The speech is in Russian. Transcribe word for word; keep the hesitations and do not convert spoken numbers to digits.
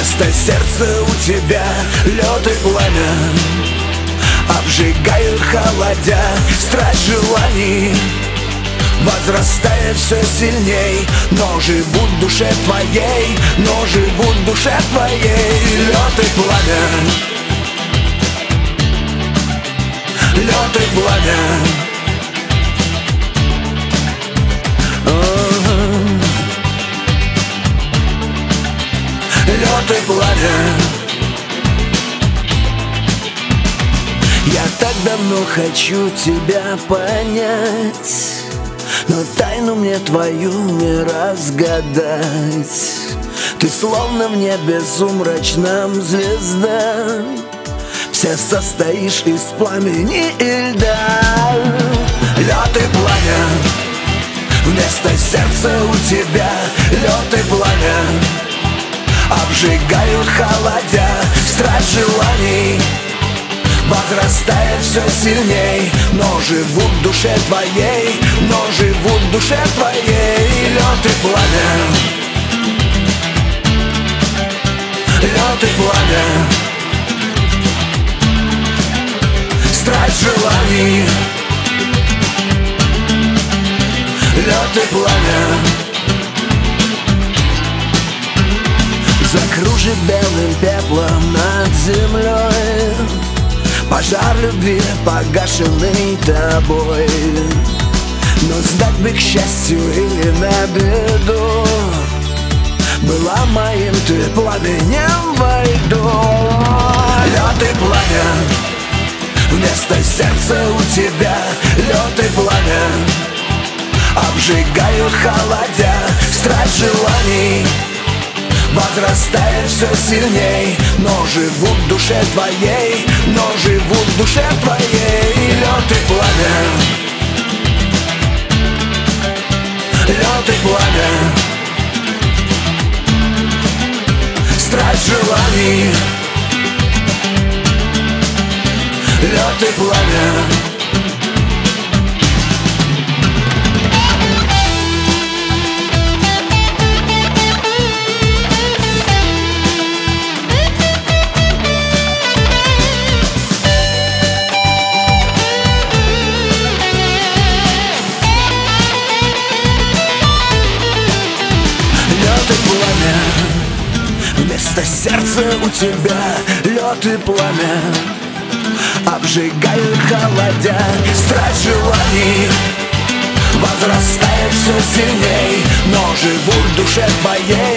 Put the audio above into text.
Вместо сердца у тебя лед и пламя, обжигают, холодя, страсть желаний возрастает все сильней. Но живут в душе твоей, но живут в душе твоей. Лед и пламя, лед и пламя. Лед и пламя. Я так давно хочу тебя понять, но тайну мне твою не разгадать. Ты словно в небе сумрачном звезда, вся состоишь из пламени и льда. Лед и пламя, вместо сердца у тебя лед и пламя, обжигают, холодя, страсть желаний возрастает все сильней. Но живут в душе твоей, но живут в душе твоей. Лед и пламя, лед и пламя, страсть желаний, лед и пламя. Закружит белым пеплом над землей пожар любви, погашенный тобой. Но сдать бы к счастью или на беду, была моим ты пламенем во льду. Лед и пламя, вместо сердца у тебя лед и пламя, обжигают, холодя, страсть желаний возрастает все сильней. Но живут в душе твоей, но живут в душе твоей. Лед и пламя, лед и пламя, страсть желаний, лед и пламя. Вместо сердца у тебя лед и пламя, обжигают, холодя, страсть желаний возрастает все сильней. Но живут в душе твоей,